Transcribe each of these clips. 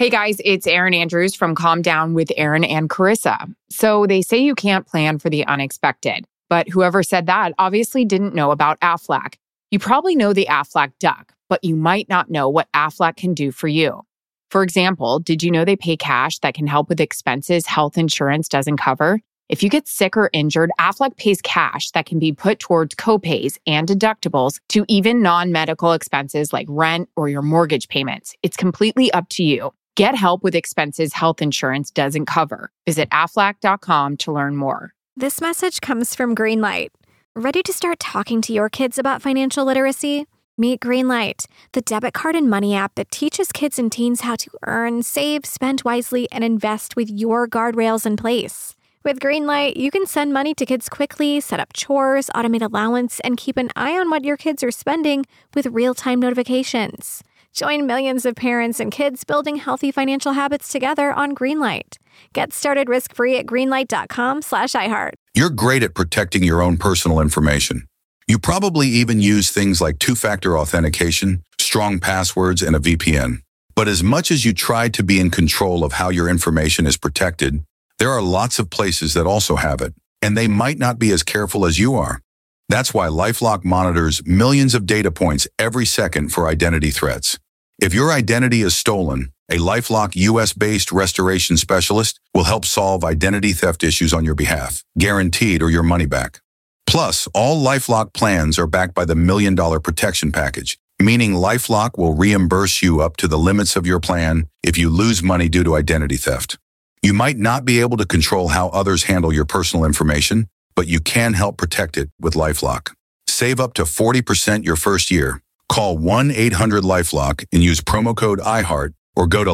Hey guys, it's Erin Andrews from Calm Down with Erin and Carissa. So they say you can't plan for the unexpected, but whoever said that obviously didn't know about Aflac. You probably know the Aflac Duck, but you might not know what Aflac can do for you. For example, did you know they pay cash that can help with expenses health insurance doesn't cover? If you get sick or injured, Aflac pays cash that can be put towards copays and deductibles to even non-medical expenses like rent or your mortgage payments. It's completely up to you. Get help with expenses health insurance doesn't cover. Visit Aflac.com to learn more. This message comes from Greenlight. Ready to start talking to your kids about financial literacy? Meet Greenlight, the debit card and money app that teaches kids and teens how to earn, save, spend wisely, and invest with your guardrails in place. With Greenlight, you can send money to kids quickly, set up chores, automate allowance, and keep an eye on what your kids are spending with real-time notifications. Join millions of parents and kids building healthy financial habits together on Greenlight. Get started risk-free at greenlight.com/iHeart. You're great at protecting your own personal information. You probably even use things like two-factor authentication, strong passwords, and a VPN. But as much as you try to be in control of how your information is protected, there are lots of places that also have it, and they might not be as careful as you are. That's why LifeLock monitors millions of data points every second for identity threats. If your identity is stolen, a LifeLock US-based restoration specialist will help solve identity theft issues on your behalf, guaranteed or your money back. Plus, all LifeLock plans are backed by the $1 Million Protection Package, meaning LifeLock will reimburse you up to the limits of your plan if you lose money due to identity theft. You might not be able to control how others handle your personal information, but you can help protect it with LifeLock. Save up to 40% your first year. Call 1-800-LifeLock and use promo code iHeart or go to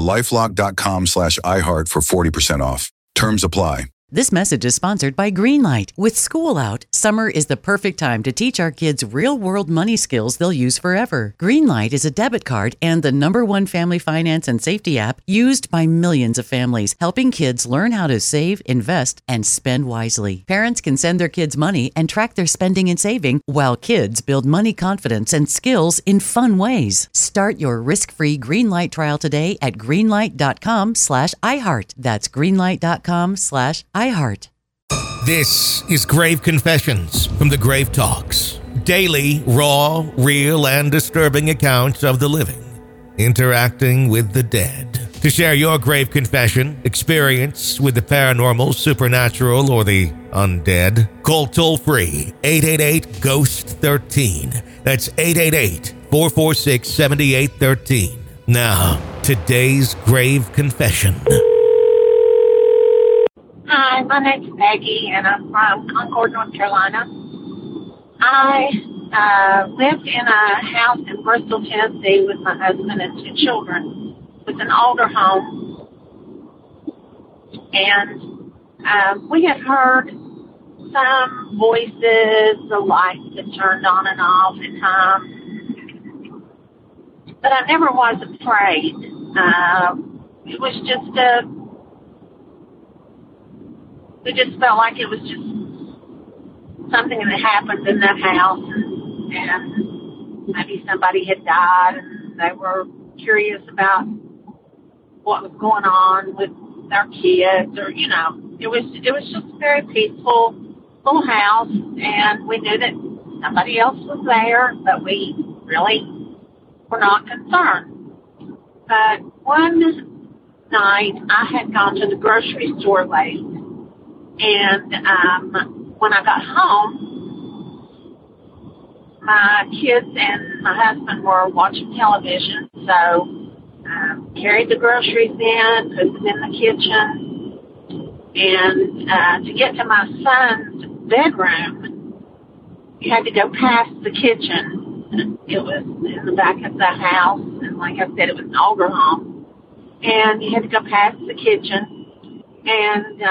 lifelock.com/iHeart for 40% off. Terms apply. This message is sponsored by Greenlight. With school out, summer is the perfect time to teach our kids real-world money skills they'll use forever. Greenlight is a debit card and the #1 family finance and safety app used by millions of families, helping kids learn how to save, invest, and spend wisely. Parents can send their kids money and track their spending and saving, while kids build money confidence and skills in fun ways. Start your risk-free Greenlight trial today at greenlight.com/iHeart. That's greenlight.com/iHeart. This is Grave Confessions from the Grave Talks. Daily, raw, real, and disturbing accounts of the living interacting with the dead. To share your grave confession, experience with the paranormal, supernatural, or the undead, call toll-free 888-GHOST-13. That's 888-446-7813. Now, today's grave confession. Hi, my name's Peggy, and I'm from Concord, North Carolina. I lived in a house in Bristol, Tennessee with my husband and 2 children. It was an older home. And we had heard some voices, the lights that turned on and off at times. But I never was afraid. It was just we just felt like it was just something that happened in that house, and maybe somebody had died, and they were curious about what was going on with their kids, or it was just a very peaceful little house, and we knew that somebody else was there, but we really were not concerned. But one night, I had gone to the grocery store late. And when I got home, my kids and my husband were watching television, so carried the groceries in, put them in the kitchen, and to get to my son's bedroom, you had to go past the kitchen. It was in the back of the house, and like I said, it was an older home, and you had to go past the kitchen, and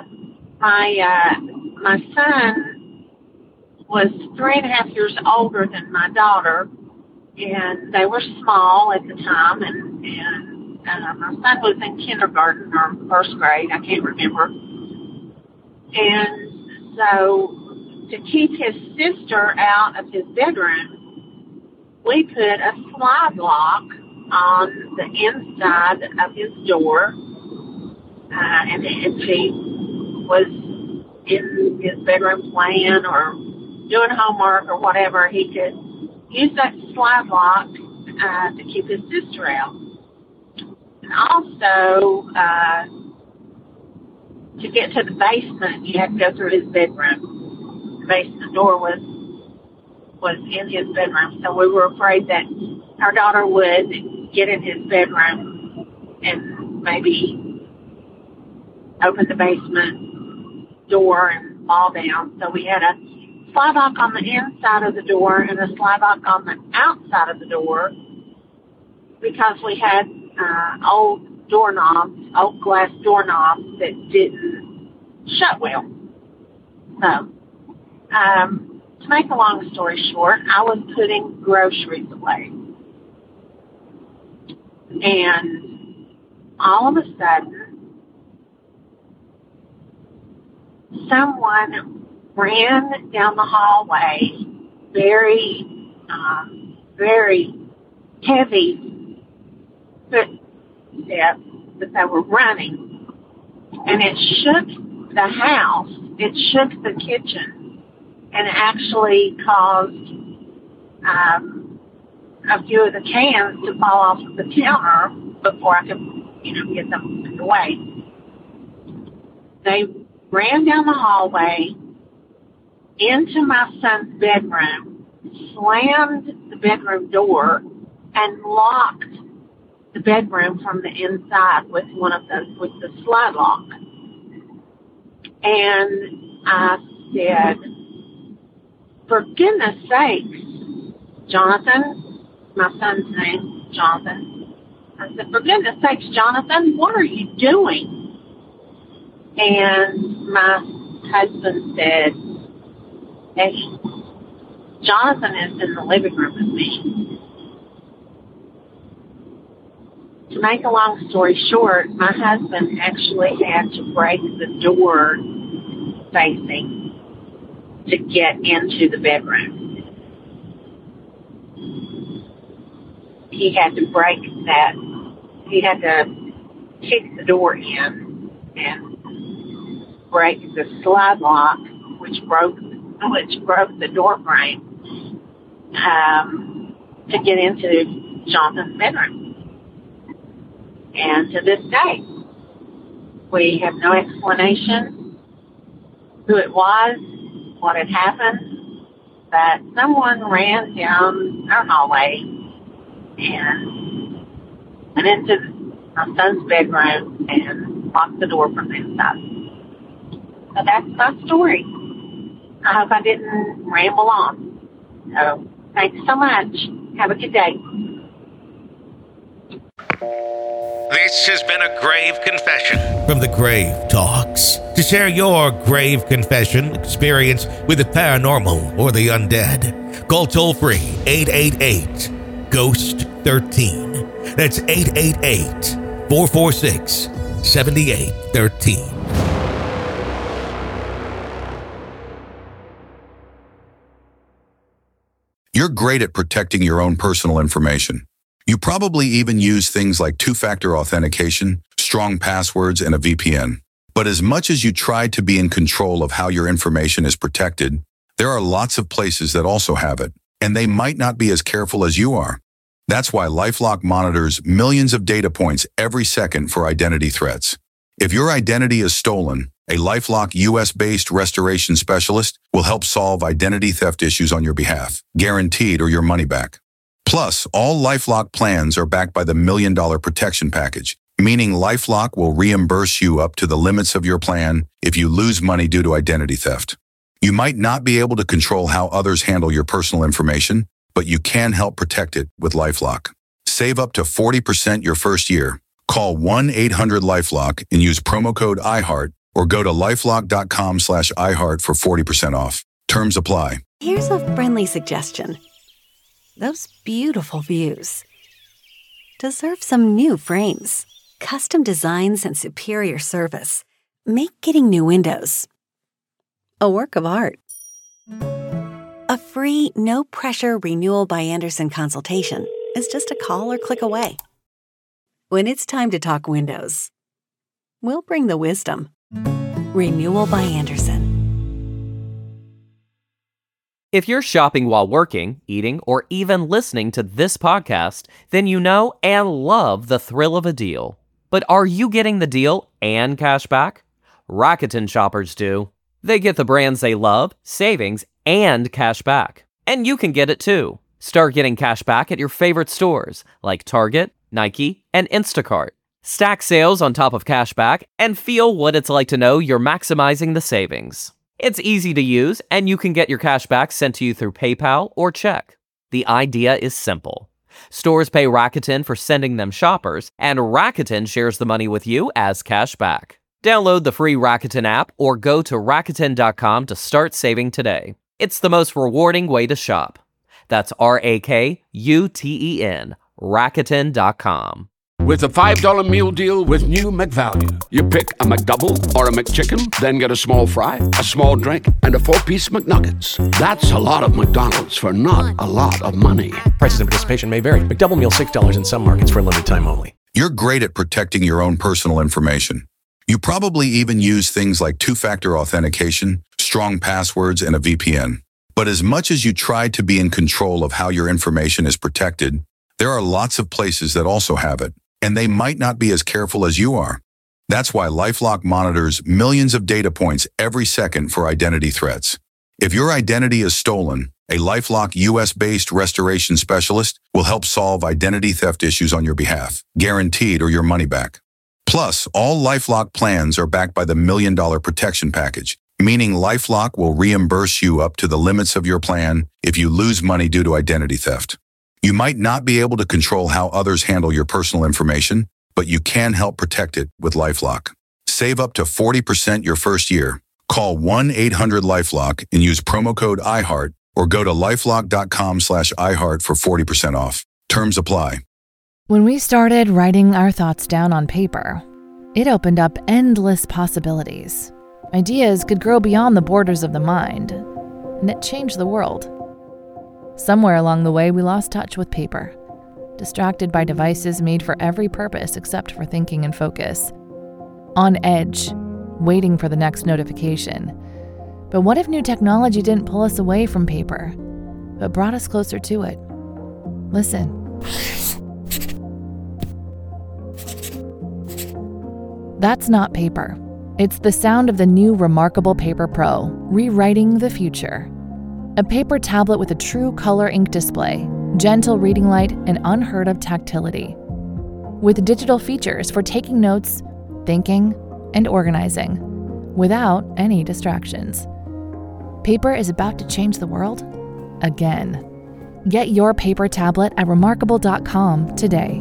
my son was 3.5 years older than my daughter, and they were small at the time, and my son was in kindergarten or first grade, I can't remember. And so to keep his sister out of his bedroom, we put a slide lock on the inside of his door, and if he was in his bedroom playing or doing homework or whatever, he could use that slide lock to keep his sister out. And also, to get to the basement, you had to go through his bedroom. The basement door was in his bedroom, so we were afraid that our daughter would get in his bedroom and maybe open the basement door and fall down. So we had a slide lock on the inside of the door and a slide lock on the outside of the door because we had old doorknobs, old glass doorknobs that didn't shut well. So, to make a long story short, I was putting groceries away. And all of a sudden, someone ran down the hallway, very heavy footsteps, but they were running. And it shook the house. It shook the kitchen and actually caused a few of the cans to fall off the counter before I could, get them put away. They ran down the hallway into my son's bedroom, slammed the bedroom door, and locked the bedroom from the inside with with the slide lock. And I said, for goodness sakes, Jonathan, my son's name, Jonathan. I said, for goodness sakes, Jonathan, what are you doing? And my husband said, hey, Jonathan is in the living room with me. To make a long story short, my husband actually had to break the door facing to get into the bedroom. He had to break that. He had to kick the door in and break the slide lock, which broke the door frame, to get into Jonathan's bedroom. And to this day, we have no explanation who it was, what had happened, but someone ran down our hallway and went into my son's bedroom and locked the door from the inside. So that's my story. I hope I didn't ramble on. So thanks so much. Have a good day. This has been a grave confession from the Grave Talks. To share your grave confession experience with the paranormal or the undead, call toll-free 888-GHOST-13. That's 888-446-7813. You're great at protecting your own personal information. You probably even use things like two-factor authentication, strong passwords, and a VPN. But as much as you try to be in control of how your information is protected, there are lots of places that also have it, and they might not be as careful as you are. That's why LifeLock monitors millions of data points every second for identity threats. If your identity is stolen, a LifeLock US-based restoration specialist will help solve identity theft issues on your behalf, guaranteed or your money back. Plus, all LifeLock plans are backed by the $1 Million Protection Package, meaning LifeLock will reimburse you up to the limits of your plan if you lose money due to identity theft. You might not be able to control how others handle your personal information, but you can help protect it with LifeLock. Save up to 40% your first year. Call 1-800-LifeLock and use promo code iHeart or go to lifelock.com/iHeart for 40% off. Terms apply. Here's a friendly suggestion. Those beautiful views deserve some new frames. Custom designs and superior service make getting new windows a work of art. A free, no-pressure renewal by Andersen consultation is just a call or click away. When it's time to talk windows, we'll bring the wisdom. Renewal by Andersen. If you're shopping while working, eating, or even listening to this podcast, then you know and love the thrill of a deal. But are you getting the deal and cash back? Rakuten shoppers do. They get the brands they love, savings, and cash back. And you can get it too. Start getting cash back at your favorite stores like Target, Nike, and Instacart. Stack sales on top of cash back and feel what it's like to know you're maximizing the savings. It's easy to use, and you can get your cash back sent to you through PayPal or check. The idea is simple. Stores pay Rakuten for sending them shoppers, and Rakuten shares the money with you as cash back. Download the free Rakuten app or go to Rakuten.com to start saving today. It's the most rewarding way to shop. That's Rakuten, Rakuten.com. With a $5 meal deal with new McValue. You pick a McDouble or a McChicken, then get a small fry, a small drink, and a 4-piece McNuggets. That's a lot of McDonald's for not a lot of money. Prices and participation may vary. McDouble meal $6 in some markets for a limited time only. You're great at protecting your own personal information. You probably even use things like two-factor authentication, strong passwords, and a VPN. But as much as you try to be in control of how your information is protected, there are lots of places that also have it, and they might not be as careful as you are. That's why LifeLock monitors millions of data points every second for identity threats. If your identity is stolen, a LifeLock US-based restoration specialist will help solve identity theft issues on your behalf, guaranteed or your money back. Plus, all LifeLock plans are backed by the $1 Million Protection Package, meaning LifeLock will reimburse you up to the limits of your plan if you lose money due to identity theft. You might not be able to control how others handle your personal information, but you can help protect it with LifeLock. Save up to 40% your first year. Call 1-800-LifeLock and use promo code iHeart or go to lifelock.com/iHeart for 40% off. Terms apply. When we started writing our thoughts down on paper, it opened up endless possibilities. Ideas could grow beyond the borders of the mind, and it changed the world. Somewhere along the way, we lost touch with paper, distracted by devices made for every purpose except for thinking and focus. On edge, waiting for the next notification. But what if new technology didn't pull us away from paper, but brought us closer to it? Listen. That's not paper. It's the sound of the new Remarkable Paper Pro, rewriting the future. A paper tablet with a true color ink display, gentle reading light, and unheard of tactility. With digital features for taking notes, thinking, and organizing, without any distractions. Paper is about to change the world again. Get your paper tablet at remarkable.com today.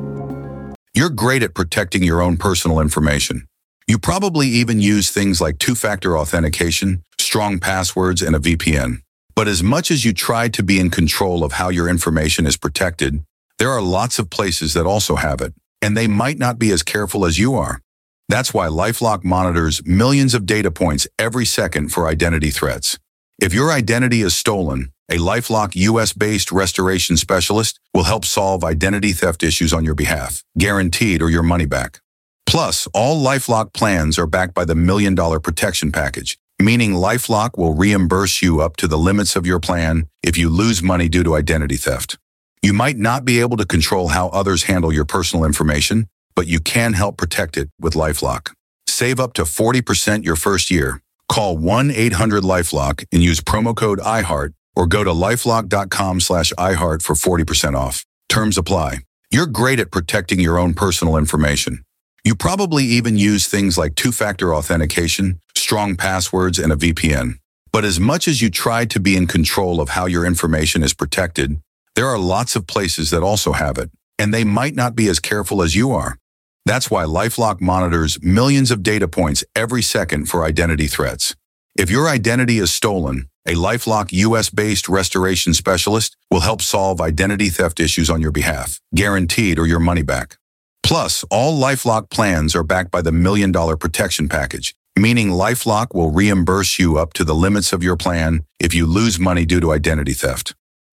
You're great at protecting your own personal information. You probably even use things like two-factor authentication, strong passwords, and a VPN. But as much as you try to be in control of how your information is protected, there are lots of places that also have it, and they might not be as careful as you are. That's why LifeLock monitors millions of data points every second for identity threats. If your identity is stolen, a LifeLock US-based restoration specialist will help solve identity theft issues on your behalf, guaranteed or your money back. Plus, all LifeLock plans are backed by the $1 Million Protection Package, meaning LifeLock will reimburse you up to the limits of your plan if you lose money due to identity theft. You might not be able to control how others handle your personal information, but you can help protect it with LifeLock. Save up to 40% your first year. Call 1-800-LifeLock and use promo code iHeart or go to lifelock.com/iHeart for 40% off. Terms apply. You're great at protecting your own personal information. You probably even use things like two-factor authentication, strong passwords, and a VPN. But as much as you try to be in control of how your information is protected, there are lots of places that also have it, and they might not be as careful as you are. That's why LifeLock monitors millions of data points every second for identity threats. If your identity is stolen, a LifeLock US-based restoration specialist will help solve identity theft issues on your behalf, guaranteed or your money back. Plus, all LifeLock plans are backed by the $1 Million Protection Package, meaning LifeLock will reimburse you up to the limits of your plan if you lose money due to identity theft.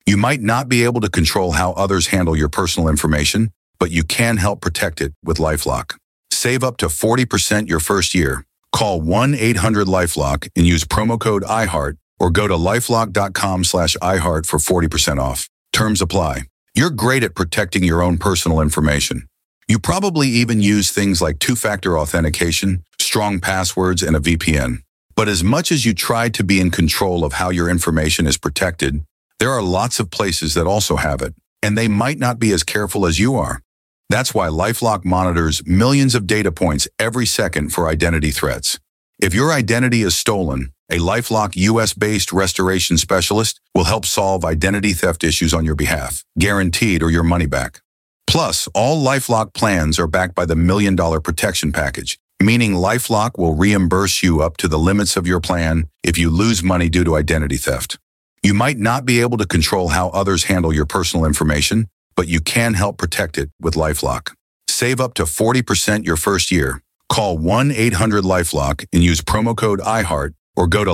You might not be able to control how others handle your personal information, but you can help protect it with LifeLock. Save up to 40% your first year. Call 1-800-LifeLock and use promo code iHeart or go to lifelock.com/iHeart for 40% off. Terms apply. You're great at protecting your own personal information. You probably even use things like two-factor authentication, strong passwords, and a VPN. But as much as you try to be in control of how your information is protected, there are lots of places that also have it, and they might not be as careful as you are. That's why LifeLock monitors millions of data points every second for identity threats. If your identity is stolen, a LifeLock US-based restoration specialist will help solve identity theft issues on your behalf, guaranteed or your money back. Plus, all LifeLock plans are backed by the $1 Million Protection Package, meaning LifeLock will reimburse you up to the limits of your plan if you lose money due to identity theft. You might not be able to control how others handle your personal information, but you can help protect it with LifeLock. Save up to 40% your first year. Call 1-800-LifeLock and use promo code iHeart or go to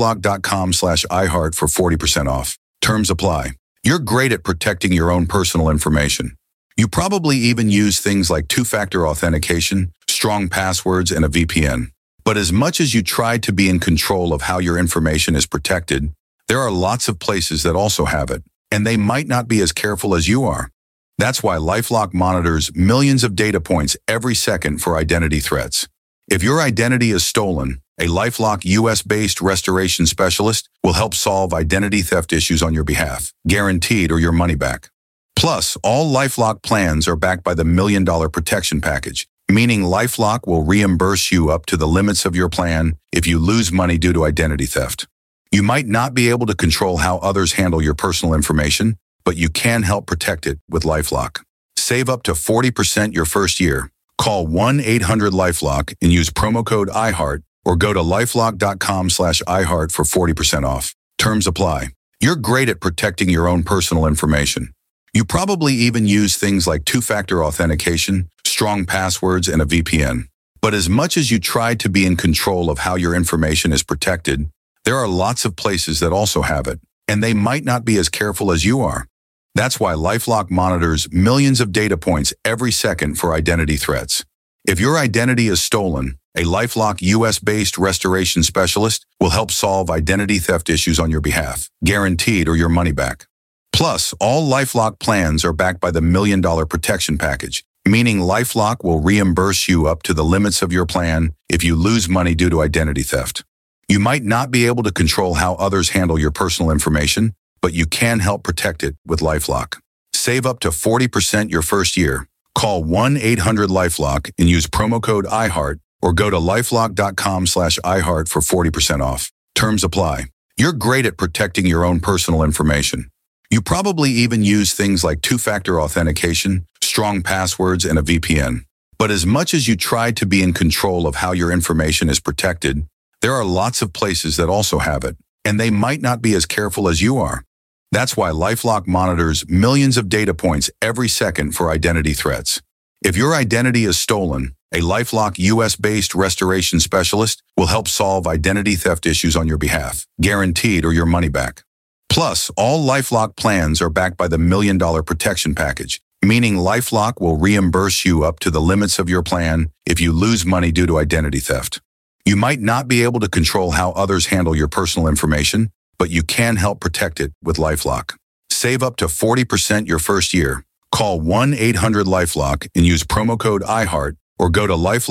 lifelock.com/iHeart for 40% off. Terms apply. You're great at protecting your own personal information. You probably even use things like two-factor authentication, strong passwords, and a VPN. But as much as you try to be in control of how your information is protected, there are lots of places that also have it, and they might not be as careful as you are. That's why LifeLock monitors millions of data points every second for identity threats. If your identity is stolen, a LifeLock US-based restoration specialist will help solve identity theft issues on your behalf, guaranteed or your money back. Plus, all LifeLock plans are backed by the $1 Million Protection Package, meaning LifeLock will reimburse you up to the limits of your plan if you lose money due to identity theft. You might not be able to control how others handle your personal information, but you can help protect it with LifeLock. Save up to 40% your first year. Call 1-800-LifeLock and use promo code iHeart or go to lifelock.com/iHeart for 40% off. Terms apply. You're great at protecting your own personal information. You probably even use things like two-factor authentication, strong passwords, and a VPN. But as much as you try to be in control of how your information is protected, there are lots of places that also have it, and they might not be as careful as you are. That's why LifeLock monitors millions of data points every second for identity threats. If your identity is stolen, a LifeLock US-based restoration specialist will help solve identity theft issues on your behalf, guaranteed or your money back. Plus, all LifeLock plans are backed by the $1 Million Protection Package, meaning LifeLock will reimburse you up to the limits of your plan if you lose money due to identity theft. You might not be able to control how others handle your personal information, but you can help protect it with LifeLock. Save up to 40% your first year. Call 1-800-LifeLock and use promo code iHeart or go to lifelock.com/iHeart for 40% off. Terms apply. You're great at protecting your own personal information. You probably even use things like two-factor authentication, strong passwords, and a VPN. But as much as you try to be in control of how your information is protected, there are lots of places that also have it, and they might not be as careful as you are. That's why LifeLock monitors millions of data points every second for identity threats. If your identity is stolen, a LifeLock US-based restoration specialist will help solve identity theft issues on your behalf, guaranteed or your money back. Plus, all LifeLock plans are backed by the $1 Million Protection Package, meaning LifeLock will reimburse you up to the limits of your plan if you lose money due to identity theft. You might not be able to control how others handle your personal information, but you can help protect it with LifeLock. Save up to 40% your first year. Call 1-800-LifeLock and use promo code iHeart or go to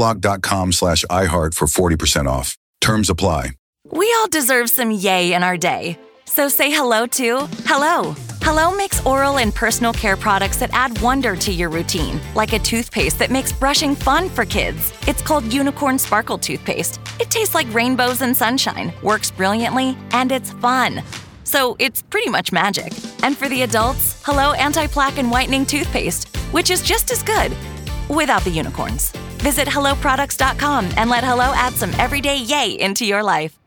lifelock.com/iHeart for 40% off. Terms apply. We all deserve some yay in our day. So say hello to Hello. Hello makes oral and personal care products that add wonder to your routine, like a toothpaste that makes brushing fun for kids. It's called Unicorn Sparkle Toothpaste. It tastes like rainbows and sunshine, works brilliantly, and it's fun. So it's pretty much magic. And for the adults, Hello Anti-Plaque and Whitening Toothpaste, which is just as good, without the unicorns. Visit HelloProducts.com and let Hello add some everyday yay into your life.